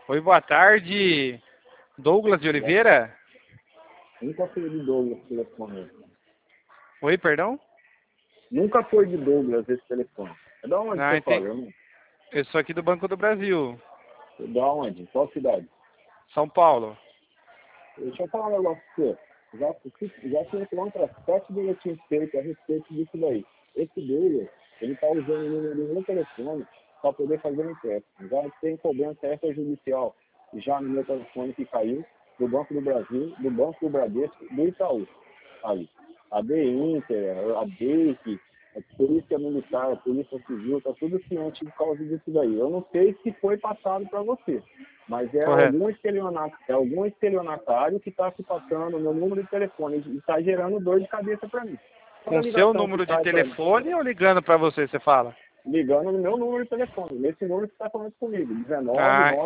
Oi, boa tarde. Douglas de Oliveira? Nunca foi de Douglas esse telefone. Oi, perdão? Nunca foi de Douglas esse telefone. É da onde Ah, você fala, entendi. irmão? Eu sou aqui do Banco do Brasil, É da onde? Qual cidade? São Paulo. Deixa eu falar um negócio pra você. Já se encontra 7 boletins feitos a respeito disso daí. Esse Douglas, ele está usando o número do meu telefone para poder fazer um empréstimo. Já tem cobrança extrajudicial já no meu telefone que caiu, do Banco do Brasil, do Banco do Bradesco, do Itaú. Aí. A D-Inter, a DEIC, a Polícia Militar, a Polícia Civil, está tudo ciente por causa disso daí. Eu não sei se foi passado para você, mas Correto. algum estelionatário que está se passando o meu número de telefone e está gerando dor de cabeça para mim. Toda Com seu ligação que número de sai para telefone ou ligando para você, você fala? ligando no meu número de telefone, nesse número que está falando comigo, 19 Ah,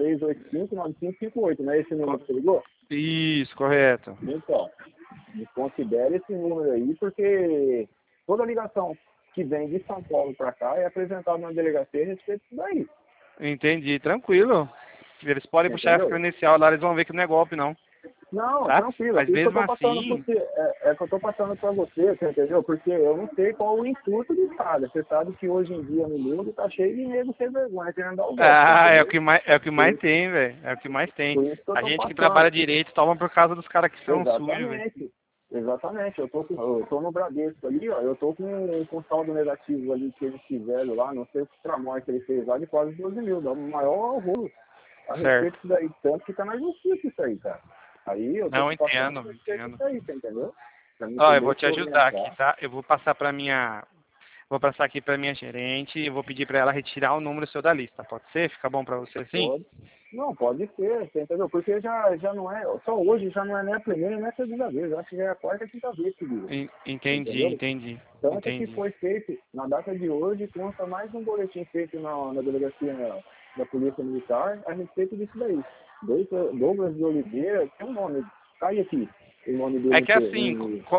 99385 9558, não é esse número co- que você ligou? isso, correto. Então, desconsidere esse número aí, porque toda ligação que vem de São Paulo para cá é apresentada na delegacia a respeito disso daí. Entendi, tranquilo. Eles podem puxar essa Entendeu? credencial lá, eles vão ver que não é golpe, não. Não, Tá? tranquilo. É Mas por isso que eu mesmo tô passando por assim, você. É que eu tô passando para você, você entendeu? Porque eu não sei qual o intuito do cara. Você sabe que hoje em dia no mundo tá cheio de nego sem vergonha querendo dar o golpe, você é o entendeu? que mais, é o que Por mais isso, tem, velho. É o que mais tem. por isso que eu A tô gente que trabalha passando. direito toma por causa dos caras que são sujos, velho. Exatamente. Exatamente. Eu tô no Bradesco ali, ó. Eu tô com um saldo negativo ali que eles fizeram lá, não sei o que tramói que ele fez lá, de quase 12 mil. Dá o maior rolo a respeito Certo. disso daí. Tanto que tá na justiça isso aí, cara. Aí eu tô Não, te passando a entendo, respeito entendo. disso aí, você entendeu? Pra me Ó, eu poder vou te te ajudar aqui, orientar. tá? Eu vou passar pra minha. Vou passar aqui pra minha gerente e vou pedir pra ela retirar o número seu da lista. Pode ser? Fica bom pra você assim? Pode. Não, pode ser, você entendeu? Porque já não é, só hoje já não é nem a primeira nem a segunda vez, eu acho que já é a quarta e quinta vez que liga, você Entendi, entendeu? entendi, Tanto que entendi. foi feito, na data de hoje, consta mais um boletim feito na delegacia da Polícia Militar a respeito disso daí. Douglas de Oliveira, tem um nome, cai aqui o nome É dele que assim,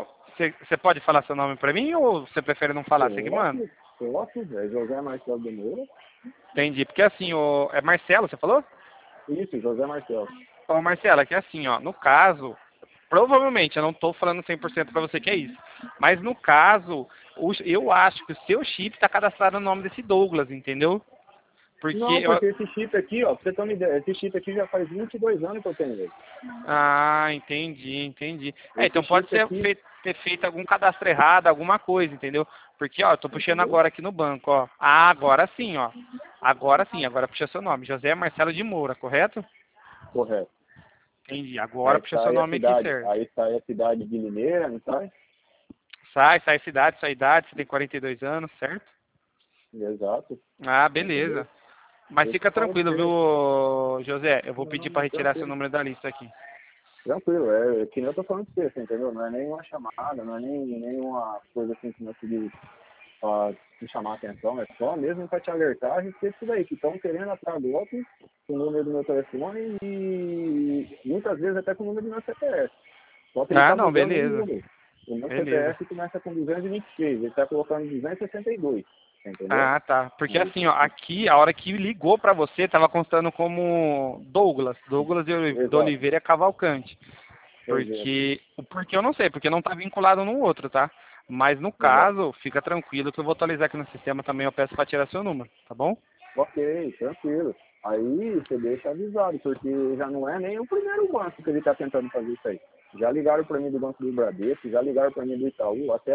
você pode falar seu nome pra mim ou você prefere não falar? Você que manda? Posso, é José Marcelo de Moura. Entendi. Porque assim, é Marcelo, você falou? Isso, José Marcelo. Ô, Marcelo, é que assim, ó, no caso, provavelmente, eu não tô falando 100% pra você que é isso, mas no caso, eu acho que o seu chip tá cadastrado no nome desse Douglas, entendeu? Porque Não, porque esse chip aqui, ó, pra você ter uma ideia, esse chip aqui já faz 22 anos que eu tenho ele. Ah, entendi, entendi. Esse Então pode chip ser aqui, ter feito algum cadastro errado, alguma coisa, entendeu? Porque, ó, eu tô puxando entendeu? agora aqui no banco, ó. Ah, agora sim, ó. Agora sim, agora puxa seu nome. José Marcelo de Moura, correto? Correto. Entendi. Agora puxa seu nome aqui certo. Aí sai a cidade de Limeira, não sai? Sai cidade, sua idade, você tem 42 anos, certo? Exato, Ah, entendeu? beleza. Mas Por isso que fica eu falo pra tranquilo, você. viu, José? Eu vou pedir Não, para retirar seu tranquilo. número da lista aqui. Tranquilo, é que nem eu tô falando pra você, entendeu? Não é nem uma chamada, não é nem uma coisa assim que nós pedimos pra te chamar a atenção, é só mesmo pra te alertar a respeito disso daí, que estão querendo atrás golpe com o número do meu telefone e muitas vezes até com o número do meu CPF. Só que ele Ah, está não, mudando o beleza. número. O meu Beleza. CPF começa com 226, ele está colocando 262, entendeu? Ah, tá. Porque Aí, assim, ó, aqui, a hora que ligou pra você, tava constando como Douglas. Douglas de exato, Oliveira Cavalcante. exato, Porque eu não sei, porque não tá vinculado no outro, tá? Mas no exato. caso, fica tranquilo que eu vou atualizar aqui no sistema também, eu peço pra tirar seu número, tá bom? Ok, tranquilo. Aí você deixa avisado, porque já não é nem o primeiro banco que ele está tentando fazer isso aí. Já ligaram para mim do Banco do Bradesco, já ligaram para mim do Itaú, até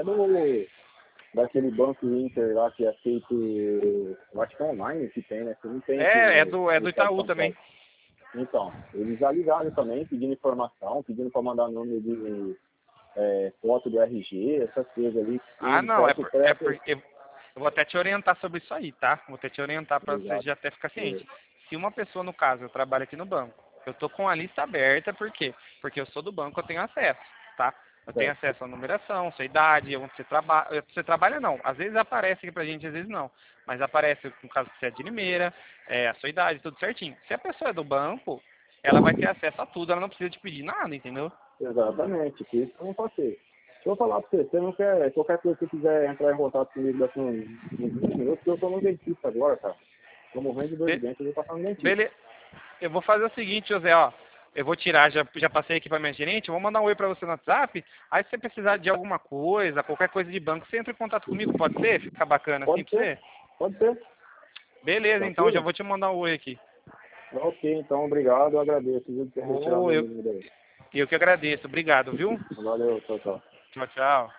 daquele Banco Inter lá que é feito, eu acho que é online que tem, né? Que não tem aqui É no do estado de Itaú São Paulo. também. Então, eles já ligaram também, pedindo informação, pedindo para mandar número de foto do RG, essas coisas ali, Ah, tudo, não, certo? Certo? porque eu vou até te orientar sobre isso aí, tá? Vou até te orientar para você Exato. já até ficar É, ciente. Se uma pessoa, no caso, eu trabalho aqui no banco, eu tô com a lista aberta, por quê? Porque eu sou do banco, eu tenho acesso, tá? Eu tenho certo. acesso à numeração, sua idade, onde você trabalha. Você trabalha não. Às vezes aparece aqui pra gente, às vezes não. Mas aparece, no caso, que você é de Limeira, a sua idade, tudo certinho. Se a pessoa é do banco, ela vai ter acesso a tudo, ela não precisa te pedir nada, entendeu? Exatamente, por isso que eu não passei. Deixa eu falar pra você, você não quer, qualquer coisa que você quiser entrar em contato comigo daqui uns 20 minutos, eu tô no dentista agora, cara. Tô morrendo de dor de Be dente, eu vou passar no dentista. bele Eu vou fazer o seguinte, José, ó. Eu vou tirar, já passei aqui para minha gerente, eu vou mandar um oi para você no WhatsApp. Aí se você precisar de alguma coisa, qualquer coisa de banco, você entra em contato comigo, pode ser? Fica bacana assim Pode para ser, você? pode ser. Beleza, então, já Tranquilo? vou te mandar um oi aqui. Ok, então obrigado, eu agradeço, viu, por ter retirado Ô, meu eu, número aí. eu que agradeço. Obrigado, viu? Valeu, tchau, tchau. Tchau, tchau.